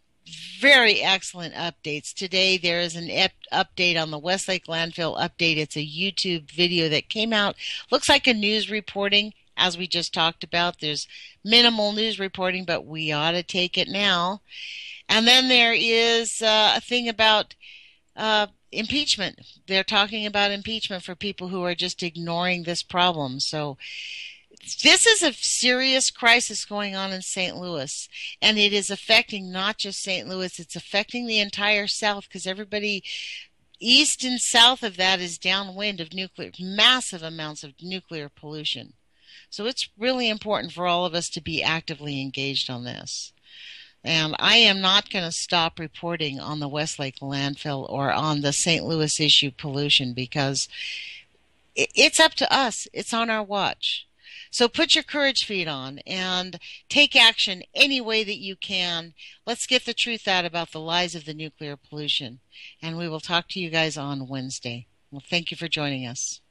very excellent updates. Today there is an ep- update on the Westlake Landfill update. It's a YouTube video that came out. Looks like a news reporting. As we just talked about, there's minimal news reporting, but we ought to take it now. And then there is uh, a thing about uh, impeachment. They're talking about impeachment for people who are just ignoring this problem. So this is a serious crisis going on in Saint Louis, and it is affecting not just Saint Louis, it's affecting the entire South because everybody east and south of that is downwind of nuclear, massive amounts of nuclear pollution. So it's really important for all of us to be actively engaged on this. And I am not going to stop reporting on the Westlake landfill or on the Saint Louis issue pollution because it's up to us. It's on our watch. So put your courage feet on and take action any way that you can. Let's get the truth out about the lies of the nuclear pollution. And we will talk to you guys on Wednesday. Well, thank you for joining us.